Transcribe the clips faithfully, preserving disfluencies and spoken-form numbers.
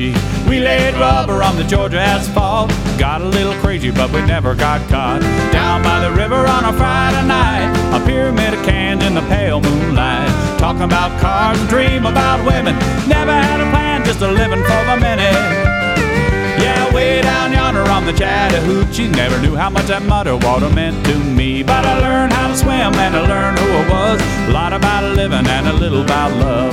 hoochie. We laid rubber on the Georgia asphalt. Got a little crazy, but we never got caught. Down by the river on a Friday night, a pyramid of cans in the pale moonlight. Talking about cars and dream about women. Never had a plan, just a living for the minute. Yeah, way down yonder on the Chattahoochee, never knew how much that muddy water meant to me. But I learned how to swim and I learned who I was. A lot about living and a little about love.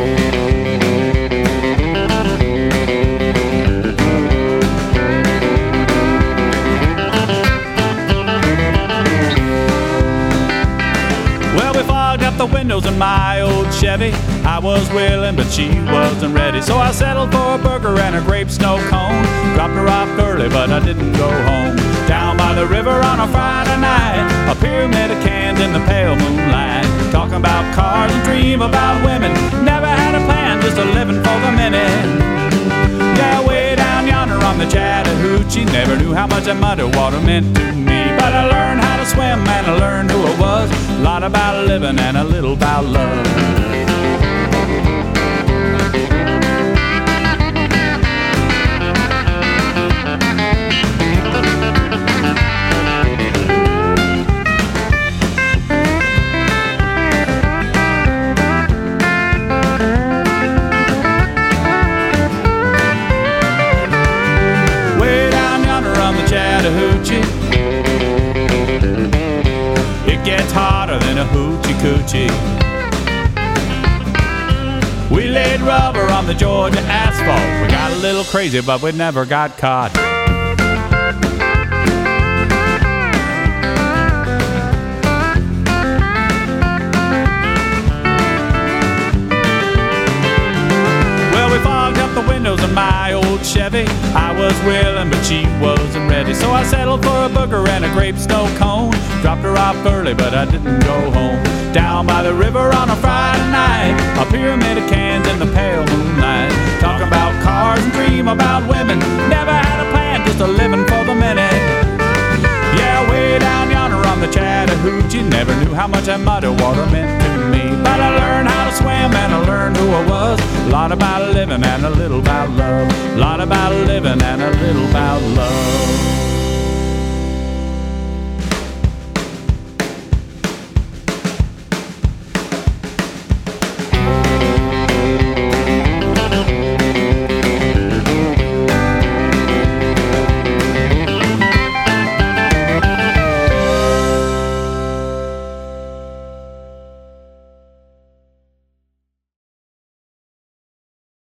Well, we fogged up the windows in my old Chevy. I was willing, but she wasn't ready. So I settled for a burger and a grape snow cone. Dropped her off early, but I didn't go home. Down by the river on a Friday night, a pyramid of cans in the pale moonlight. Talking about cars and dream about women. Never had a plan, just a living for the minute. Yeah, way down yonder on the Chattahoochee, never knew how much that muddy water meant to me. But I learned how to swim and I learned who I was. A lot about living and a little about love. Chattahoochee, it gets hotter than a hoochie coochie. We laid rubber on the Georgia asphalt. We got a little crazy, but we never got caught. Well, we fogged up the windows in my old Chevy. I was willing, but she wasn't ready. So I settled for a burger and a grape snow cone. Dropped her off early, but I didn't go home. Down by the river on a Friday night, a pyramid of cans in the pale moonlight. Talking about cars and dream about women. Never had a plan, just a living for the minute. Yeah, way down yonder on the Chattahoochee, never knew how much that muddy water meant to me. But I learned how to swim and I learned who I was. A lot about living and a little about love. A lot about living and a little about love.